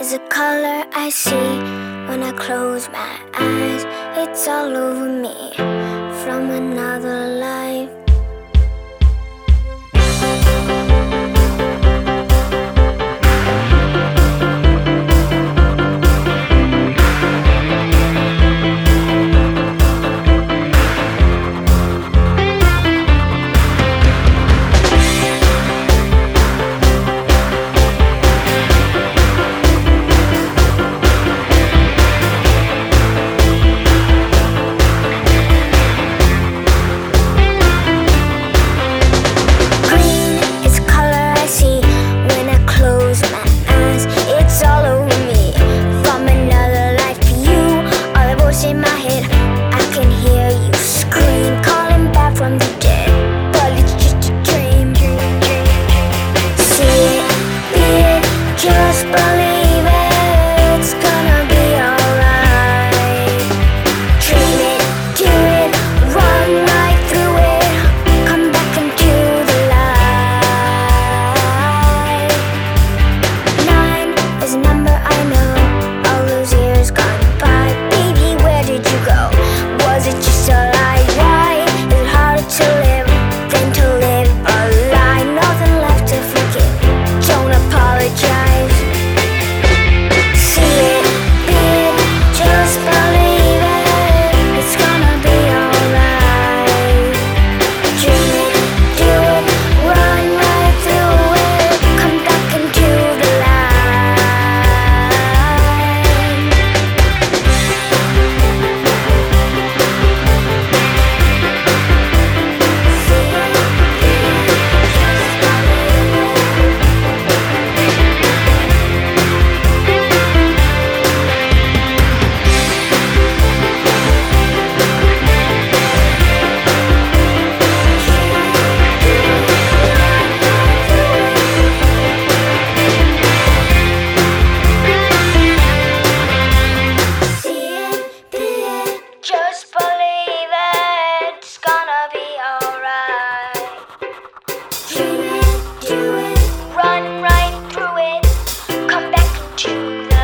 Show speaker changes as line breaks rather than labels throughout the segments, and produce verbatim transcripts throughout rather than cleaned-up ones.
is a color I see when I close my eyes. It's all over me from another life. In my head, I can hear you scream, calling back from the dead, but it's just a dream. See it, be it, just believe it. It's gonna be alright. Dream it, do it, run right through it. Come back into the light. Nine is a number I know. All those years gone by. Did you go? Was it just a lie? Why is it harder to live than to live a lie? Nothing left to forgive. Don't apologize. See it, be it, just believe it. It's gonna be alright. Dream it, do it, run right through it. Come back into the light. Just believe it, it's gonna be alright. Dream it, do it, run right through it. Come back into the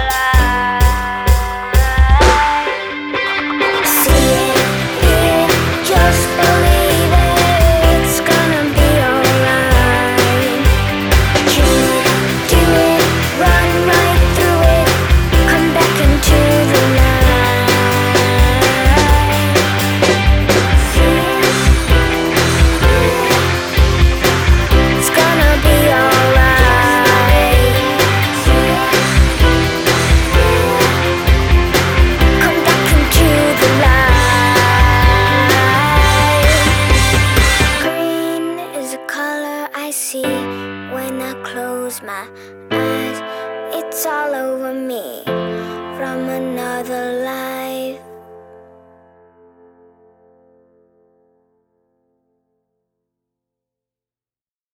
light. See it, be it, just believe it, it's gonna be alright. Dream it, do it, run right through it. Come back into the light. I see when I close my eyes. It's all over me from another life.